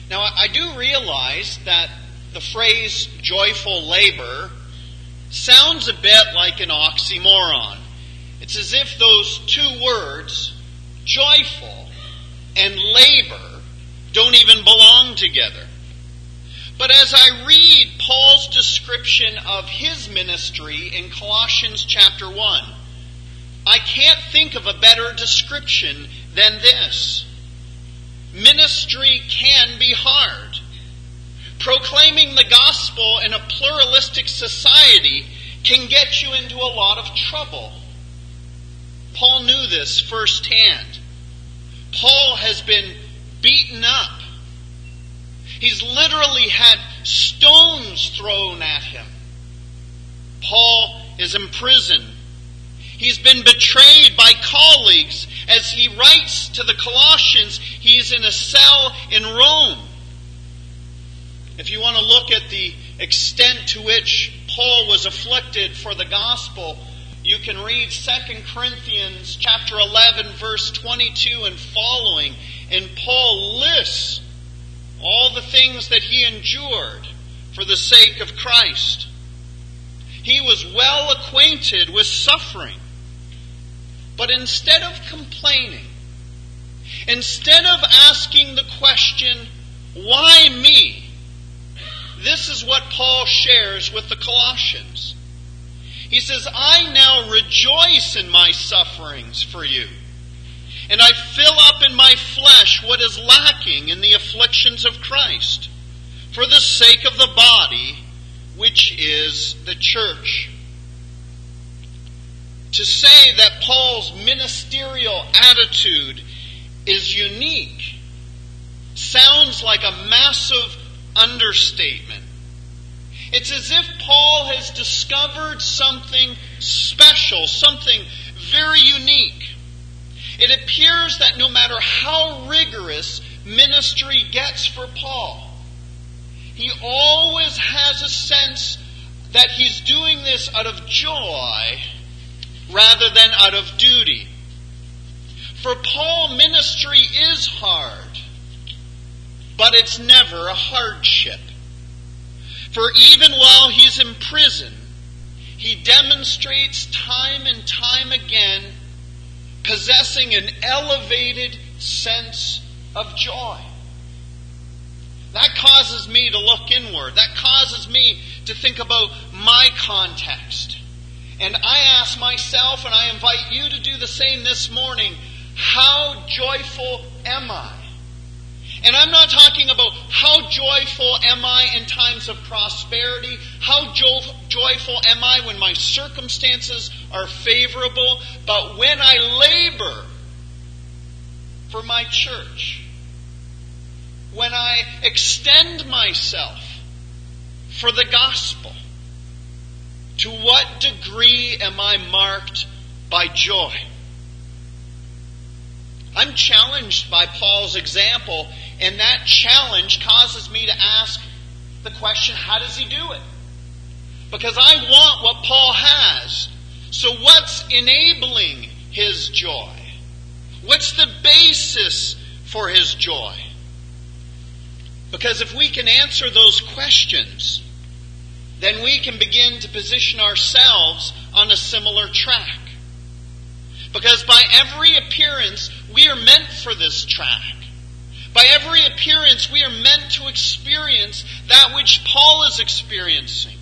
Now, I do realize that the phrase joyful labor sounds a bit like an oxymoron. It's as if those two words, joyful and labor, don't even belong together. But as I read Paul's description of his ministry in Colossians chapter 1, I can't think of a better description than this. Ministry can be hard. Proclaiming the gospel in a pluralistic society can get you into a lot of trouble. Paul knew this firsthand. Paul has been beaten up. He's literally had stones thrown at him. Paul is in prison. He's been betrayed by colleagues. As he writes to the Colossians, he's in a cell in Rome. If you want to look at the extent to which Paul was afflicted for the gospel, you can read 2 Corinthians chapter 11, verse 22 and following. And Paul lists all the things that he endured for the sake of Christ. He was well acquainted with suffering. But instead of complaining, instead of asking the question, why me? This is what Paul shares with the Colossians. He says, I now rejoice in my sufferings for you, and I fill up in my flesh what is lacking in the afflictions of Christ, for the sake of the body, which is the church. To say that Paul's ministerial attitude is unique sounds like a massive understatement. It's as if Paul has discovered something special, something very unique. It appears that no matter how rigorous ministry gets for Paul, he always has a sense that he's doing this out of joy rather than out of duty. For Paul, ministry is hard, but it's never a hardship. For even while he's in prison, he demonstrates time and time again possessing an elevated sense of joy. That causes me to look inward. That causes me to think about my context. And I ask myself, and I invite you to do the same this morning, how joyful am I? And I'm not talking about how joyful am I in times of prosperity, how joyful am I when my circumstances are favorable, but when I labor for my church, when I extend myself for the gospel, to what degree am I marked by joy? I'm challenged by Paul's example, and that challenge causes me to ask the question, how does he do it? Because I want what Paul has. So what's enabling his joy? What's the basis for his joy? Because if we can answer those questions, then we can begin to position ourselves on a similar track. Because by every appearance, we are meant for this track. By every appearance, we are meant to experience that which Paul is experiencing.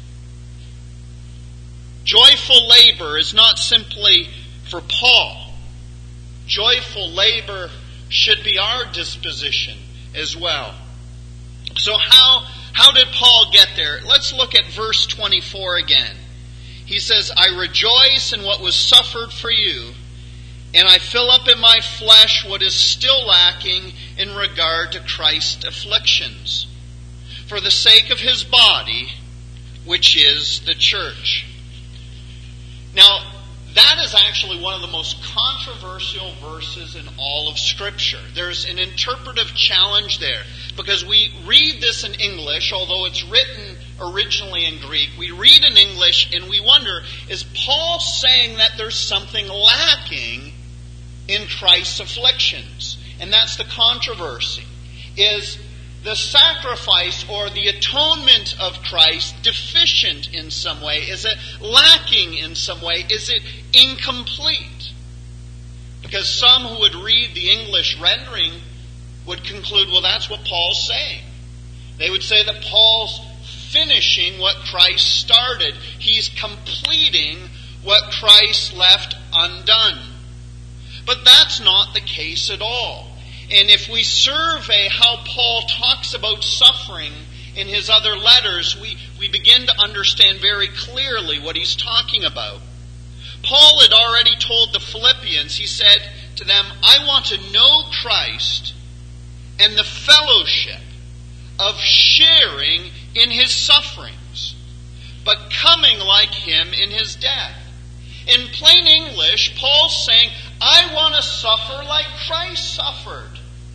Joyful labor is not simply for Paul. Joyful labor should be our disposition as well. So how did Paul get there? Let's look at verse 24 again. He says, I rejoice in what was suffered for you, and I fill up in my flesh what is still lacking in regard to Christ's afflictions, for the sake of his body, which is the church. Now, that is actually one of the most controversial verses in all of Scripture. There's an interpretive challenge there, because we read this in English, although it's written originally in Greek. We read in English and we wonder, is Paul saying that there's something lacking in Christ's afflictions? And that's the controversy. Is the sacrifice or the atonement of Christ deficient in some way? Is it lacking in some way? Is it incomplete? Because some who would read the English rendering would conclude, well, that's what Paul's saying. They would say that Paul's finishing what Christ started. He's completing what Christ left undone. But that's not the case at all. And if we survey how Paul talks about suffering in his other letters, we begin to understand very clearly what he's talking about. Paul had already told the Philippians, he said to them, I want to know Christ and the fellowship of sharing in his sufferings, but coming like him in his death. In plain English, Paul's saying, I want to suffer like Christ suffered.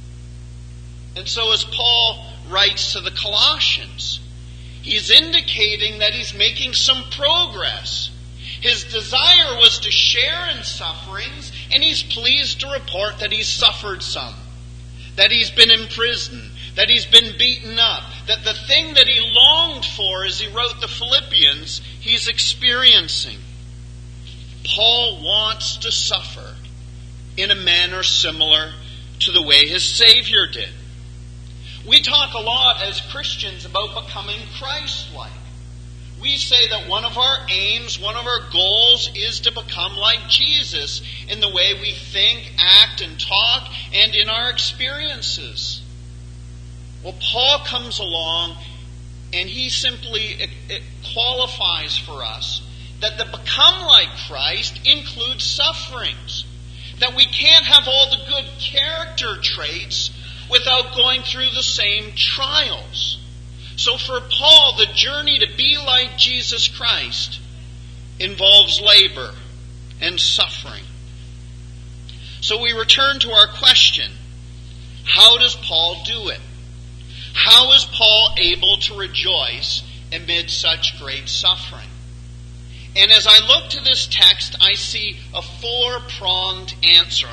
And so as Paul writes to the Colossians, he's indicating that he's making some progress. His desire was to share in sufferings, and he's pleased to report that he's suffered some, that he's been in prison, that he's been beaten up, that the thing that he longed for as he wrote the Philippians, he's experiencing. Paul wants to suffer in a manner similar to the way his Savior did. We talk a lot as Christians about becoming Christ-like. We say that one of our aims, one of our goals is to become like Jesus in the way we think, act, and talk, and in our experiences. Well, Paul comes along and he simply qualifies for us that to become like Christ includes sufferings. That we can't have all the good character traits without going through the same trials. So for Paul, the journey to be like Jesus Christ involves labor and suffering. So we return to our question, how does Paul do it? How is Paul able to rejoice amid such great suffering? And as I look to this text, I see a four-pronged answer.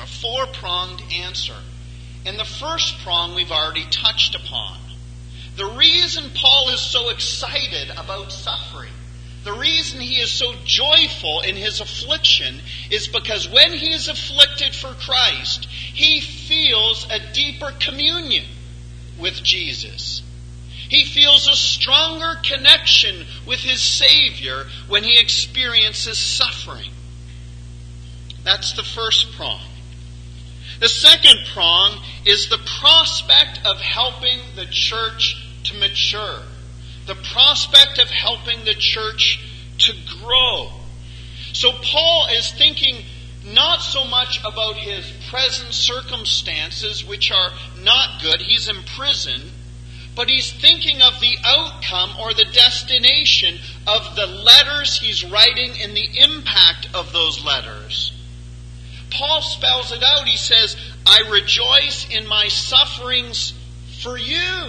And the first prong we've already touched upon. The reason Paul is so excited about suffering, the reason he is so joyful in his affliction, is because when he is afflicted for Christ, he feels a deeper communion with Jesus. He feels a stronger connection with his Savior when he experiences suffering. That's the first prong. The second prong is the prospect of helping the church to mature. The prospect of helping the church to grow. So Paul is thinking not so much about his present circumstances, which are not good. He's in prison. But he's thinking of the outcome or the destination of the letters he's writing and the impact of those letters. Paul spells it out. He says, I rejoice in my sufferings for you.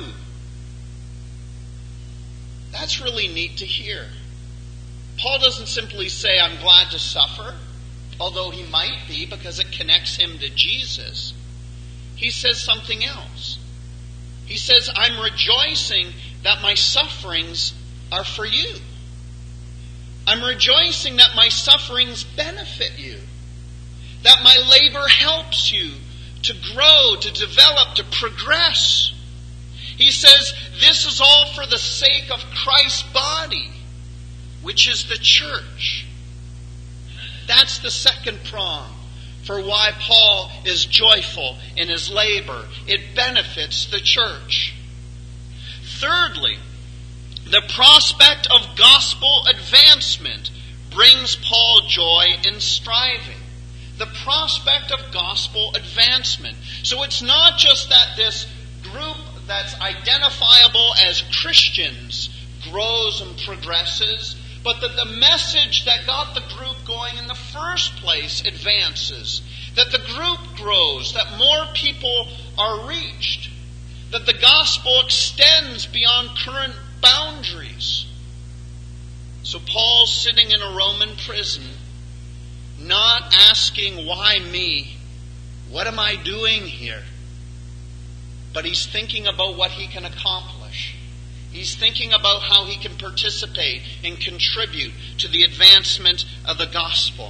That's really neat to hear. Paul doesn't simply say, I'm glad to suffer, although he might be because it connects him to Jesus. He says something else. He says, I'm rejoicing that my sufferings are for you. I'm rejoicing that my sufferings benefit you. That my labor helps you to grow, to develop, to progress. He says, this is all for the sake of Christ's body, which is the church. That's the second prong for why Paul is joyful in his labor. It benefits the church. Thirdly, the prospect of gospel advancement brings Paul joy in striving. The prospect of gospel advancement. So it's not just that this group that's identifiable as Christians grows and progresses, but that the message that got the group going in the first place advances. That the group grows, that more people are reached. That the gospel extends beyond current boundaries. So Paul's sitting in a Roman prison, not asking, why me? What am I doing here? but he's thinking about what he can accomplish. He's thinking about how he can participate and contribute to the advancement of the gospel.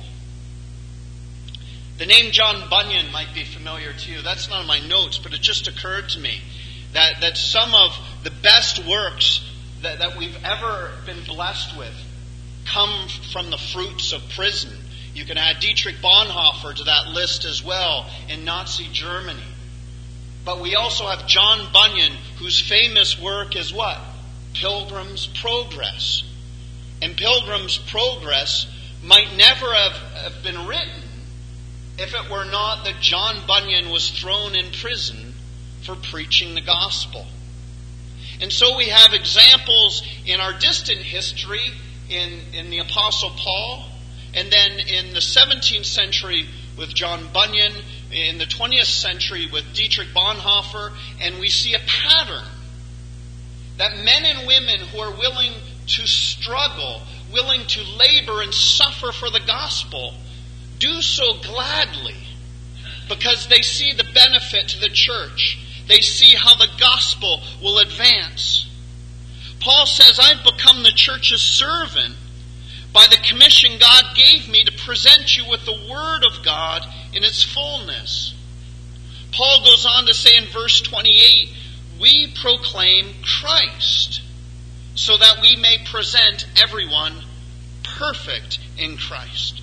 The name John Bunyan might be familiar to you. That's not in my notes, but it just occurred to me that some of the best works that we've ever been blessed with come from the fruits of prison. You can add Dietrich Bonhoeffer to that list as well in Nazi Germany. But we also have John Bunyan, whose famous work is what? Pilgrim's Progress. And Pilgrim's Progress might never have been written if it were not that John Bunyan was thrown in prison for preaching the gospel. And so we have examples in our distant history in the Apostle Paul, and then in the 17th century with John Bunyan, in the 20th century with Dietrich Bonhoeffer, and we see a pattern that men and women who are willing to struggle, willing to labor and suffer for the gospel, do so gladly because they see the benefit to the church. They see how the gospel will advance. Paul says, I've become the church's servant by the commission God gave me to present you with the word of God in its fullness. Paul goes on to say in verse 28, we proclaim Christ so that we may present everyone perfect in Christ.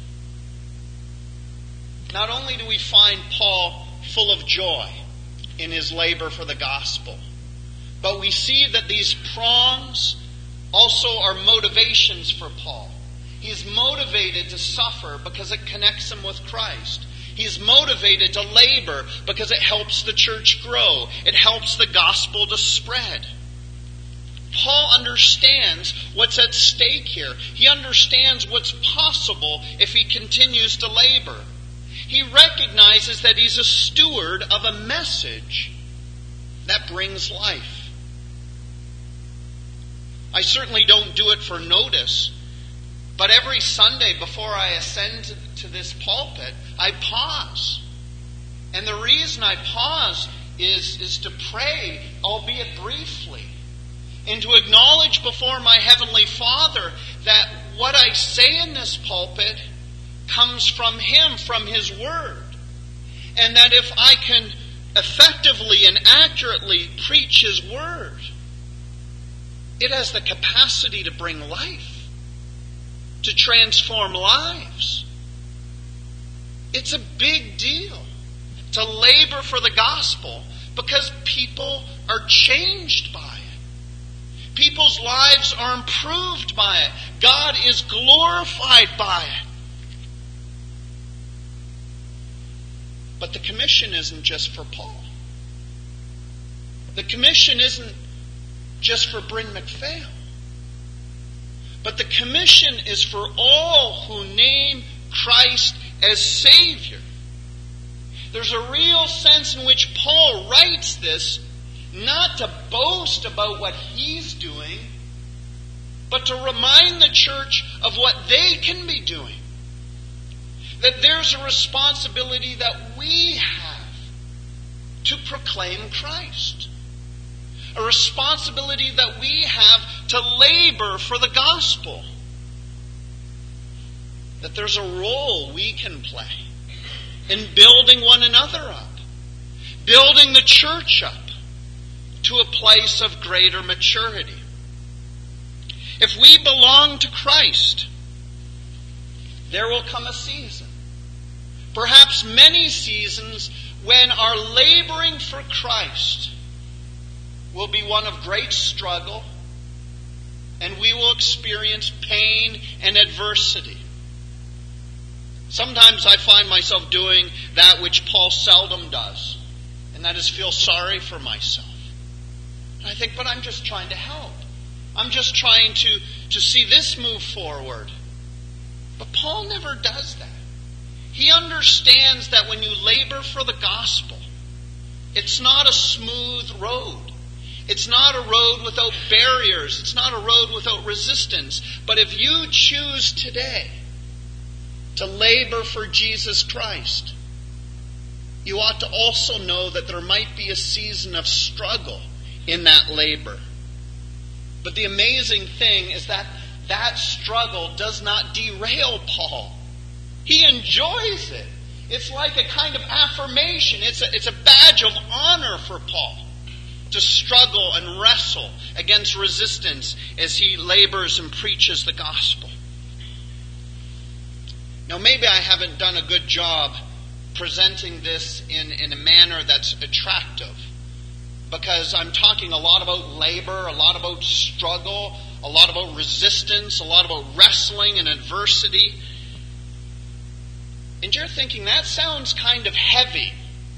Not only do we find Paul full of joy in his labor for the gospel, but we see that these prongs also are motivations for Paul. He's motivated to suffer because it connects him with Christ. He's motivated to labor because it helps the church grow. It helps the gospel to spread. Paul understands what's at stake here. He understands what's possible if he continues to labor. He recognizes that he's a steward of a message that brings life. I certainly don't do it for notice, but every Sunday before I ascend to this pulpit, I pause. And the reason I pause is to pray, albeit briefly, and to acknowledge before my Heavenly Father that what I say in this pulpit comes from Him, from His Word. And that if I can effectively and accurately preach His Word, it has the capacity to bring life, to transform lives. It's a big deal to labor for the gospel because people are changed by it. People's lives are improved by it. God is glorified by it. But the commission isn't just for Paul. The commission isn't just for Bryn McPhail. But the commission is for all who name Christ as Savior. There's a real sense in which Paul writes this not to boast about what he's doing, but to remind the church of what they can be doing. That there's a responsibility that we have to proclaim Christ. A responsibility that we have to labor for the gospel. That there's a role we can play in building one another up. Building the church up to a place of greater maturity. If we belong to Christ, there will come a season, perhaps many seasons, when our laboring for Christ will be one of great struggle, and we will experience pain and adversity. Sometimes I find myself doing that which Paul seldom does, and that is feel sorry for myself. And I think, but I'm just trying to help. I'm just trying to see this move forward. But Paul never does that. He understands that when you labor for the gospel, it's not a smooth road. It's not a road without barriers. It's not a road without resistance. But if you choose today to labor for Jesus Christ, you ought to also know that there might be a season of struggle in that labor. But the amazing thing is that that struggle does not derail Paul. He enjoys it. It's like a kind of affirmation. It's a badge of honor for Paul to struggle and wrestle against resistance as he labors and preaches the gospel. Now, maybe I haven't done a good job presenting this in a manner that's attractive, because I'm talking a lot about labor, a lot about struggle, a lot about resistance, a lot about wrestling and adversity. And you're thinking, that sounds kind of heavy.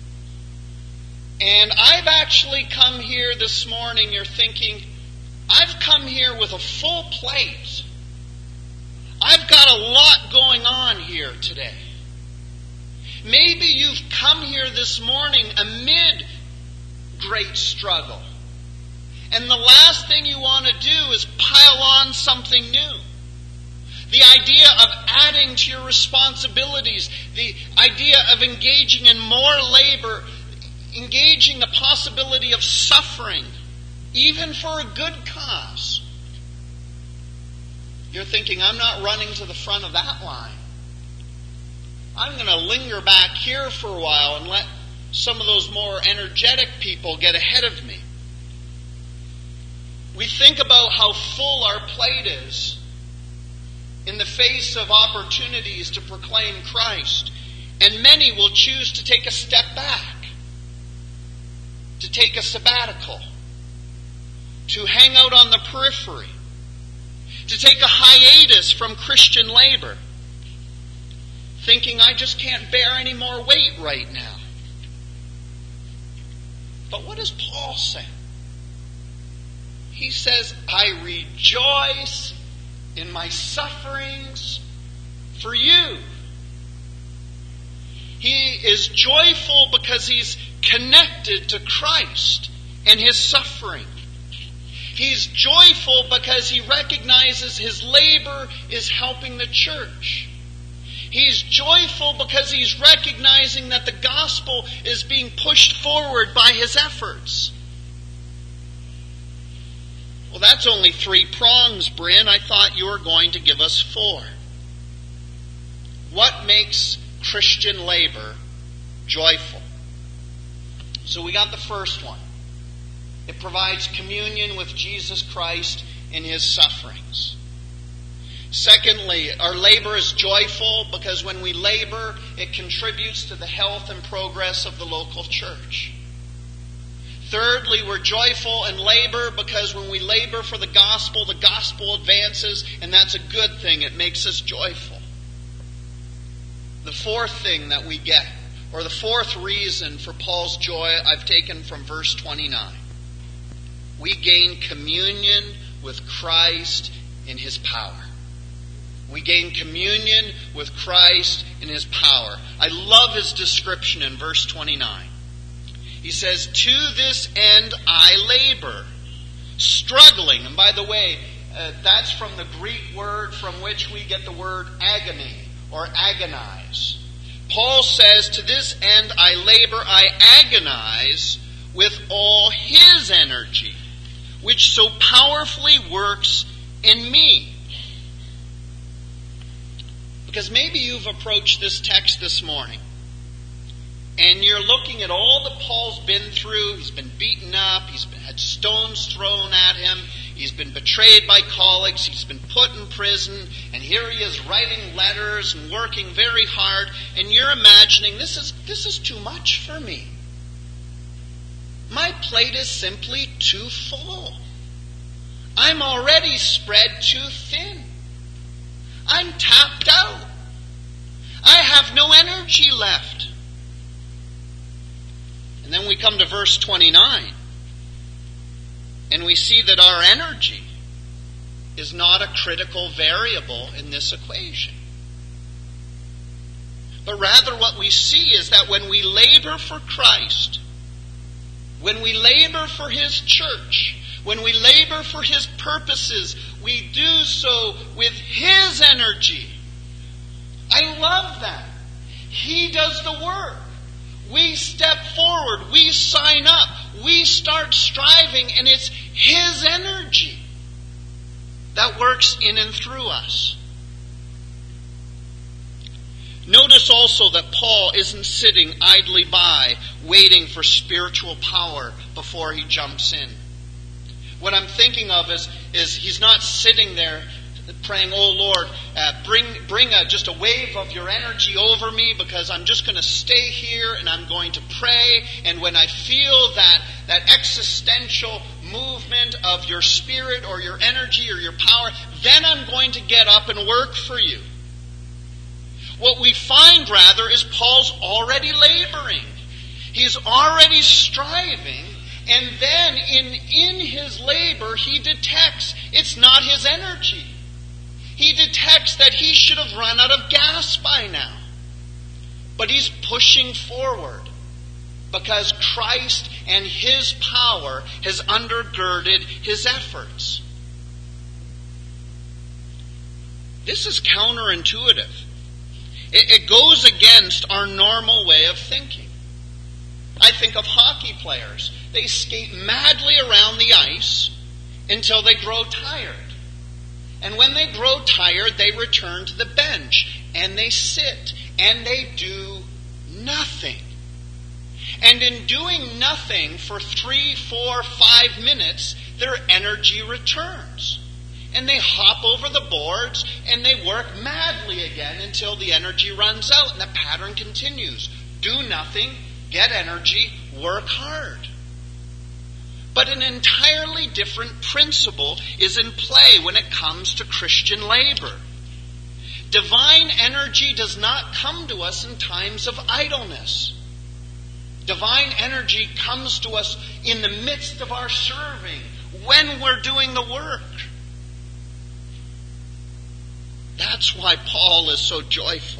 And I've actually come here this morning, you're thinking, I've come here with a full plate. I've got a lot going on here today. Maybe you've come here this morning amid great struggle. And the last thing you want to do is pile on something new. The idea of adding to your responsibilities, the idea of engaging in more labor, engaging the possibility of suffering, even for a good cause. You're thinking, I'm not running to the front of that line. I'm going to linger back here for a while and let some of those more energetic people get ahead of me. We think about how full our plate is in the face of opportunities to proclaim Christ, and many will choose to take a step back, to take a sabbatical, to hang out on the periphery, to take a hiatus from Christian labor, thinking, I just can't bear any more weight right now. But what does Paul say? He says, I rejoice in my sufferings for you. He is joyful because he's connected to Christ and his suffering. He's joyful because he recognizes his labor is helping the church. He's joyful because he's recognizing that the gospel is being pushed forward by his efforts. Well, that's only 3 prongs, Bryn. I thought you were going to give us 4. What makes Christian labor joyful? So we got the first one. It provides communion with Jesus Christ in his sufferings. Secondly, our labor is joyful because when we labor, it contributes to the health and progress of the local church. Thirdly, we're joyful in labor because when we labor for the gospel advances, and that's a good thing. It makes us joyful. The fourth thing that we get, or the fourth reason for Paul's joy, I've taken from verse 29. We gain communion with Christ in his power. We gain communion with Christ in his power. I love his description in verse 29. He says, to this end I labor, struggling. And by the way, that's from the Greek word from which we get the word agony or agonize. Paul says, to this end I labor, I agonize with all his energy, which so powerfully works in me. Because maybe you've approached this text this morning, and you're looking at all that Paul's been through. He's been beaten up. He's had stones thrown at him. He's been betrayed by colleagues. He's been put in prison. And here he is writing letters and working very hard. And you're imagining, this is too much for me. My plate is simply too full. I'm already spread too thin. I'm tapped out. I have no energy left. And then we come to verse 29, and we see that our energy is not a critical variable in this equation. But rather what we see is that when we labor for Christ, when we labor for his church, when we labor for his purposes, we do so with his energy. I love that. He does the work. we step forward, we sign up, we start striving, and it's His energy that works in and through us. Notice also that Paul isn't sitting idly by, waiting for spiritual power before he jumps in. What I'm thinking of is he's not sitting there praying, "Oh Lord, bring just a wave of your energy over me, because I'm just going to stay here and I'm going to pray. And when I feel that existential movement of your spirit or your energy or your power, then I'm going to get up and work for you." What we find, rather, is Paul's already laboring. He's already striving, and then in his labor, he detects it's not his energy. He detects that he should have run out of gas by now. But he's pushing forward because Christ and His power has undergirded his efforts. This is counterintuitive. It goes against our normal way of thinking. I think of hockey players. They skate madly around the ice until they grow tired. And when they grow tired, they return to the bench and they sit and they do nothing. And in doing nothing for 3, 4, 5 minutes, their energy returns. And they hop over the boards and they work madly again until the energy runs out, and the pattern continues. Do nothing, get energy, work hard. But an entirely different principle is in play when it comes to Christian labor. Divine energy does not come to us in times of idleness. Divine energy comes to us in the midst of our serving, when we're doing the work. That's why Paul is so joyful.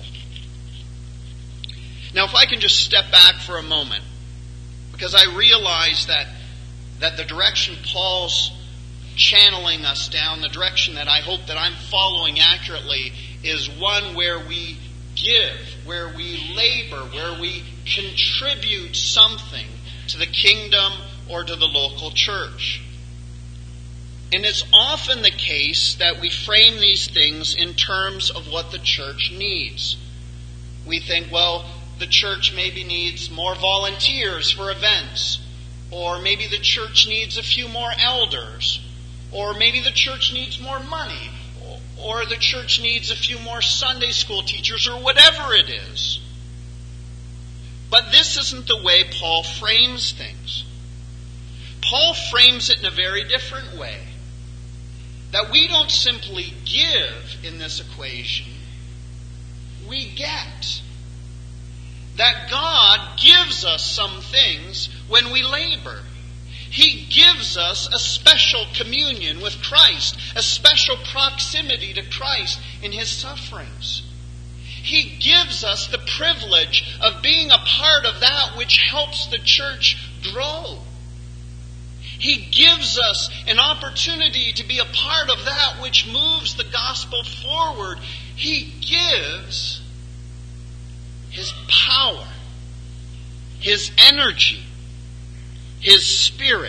Now, if I can just step back for a moment, because I realize that the direction Paul's channeling us down, the direction that I hope that I'm following accurately, is one where we give, where we labor, where we contribute something to the kingdom or to the local church. And it's often the case that we frame these things in terms of what the church needs. We think, well, the church maybe needs more volunteers for events, or maybe the church needs a few more elders, or maybe the church needs more money, or the church needs a few more Sunday school teachers, or whatever it is. But this isn't the way Paul frames things. Paul frames it in a very different way. That we don't simply give in this equation, we get. That God gives us some things when we labor. He gives us a special communion with Christ, a special proximity to Christ in His sufferings. He gives us the privilege of being a part of that which helps the church grow. He gives us an opportunity to be a part of that which moves the gospel forward. He gives His power, His energy, His Spirit.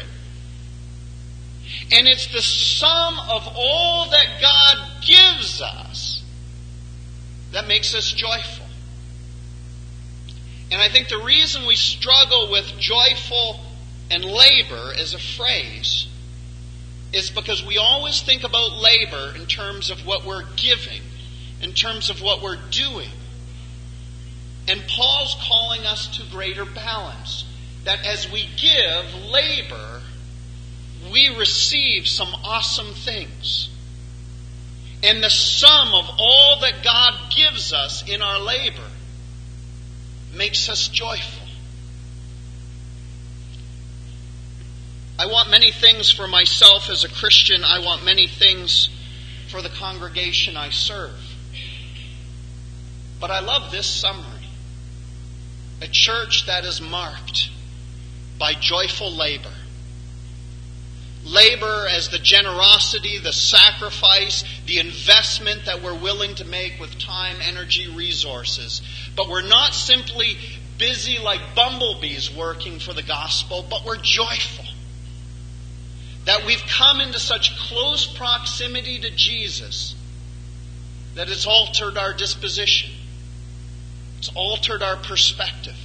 And it's the sum of all that God gives us that makes us joyful. And I think the reason we struggle with joyful and labor as a phrase is because we always think about labor in terms of what we're giving, in terms of what we're doing. And Paul's calling us to greater balance, that as we give labor, we receive some awesome things. And the sum of all that God gives us in our labor makes us joyful. I want many things for myself as a Christian. I want many things for the congregation I serve. But I love this summary. A church that is marked by joyful labor. Labor as the generosity, the sacrifice, the investment that we're willing to make with time, energy, resources. But we're not simply busy like bumblebees working for the gospel, but we're joyful that we've come into such close proximity to Jesus that it's altered our disposition. It's altered our perspective.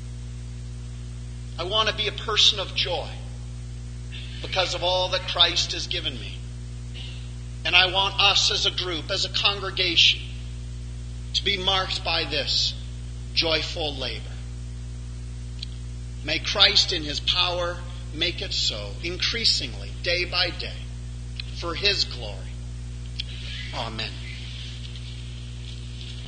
I want to be a person of joy because of all that Christ has given me. And I want us as a group, as a congregation, to be marked by this joyful labor. May Christ in His power make it so, increasingly, day by day, for His glory. Amen.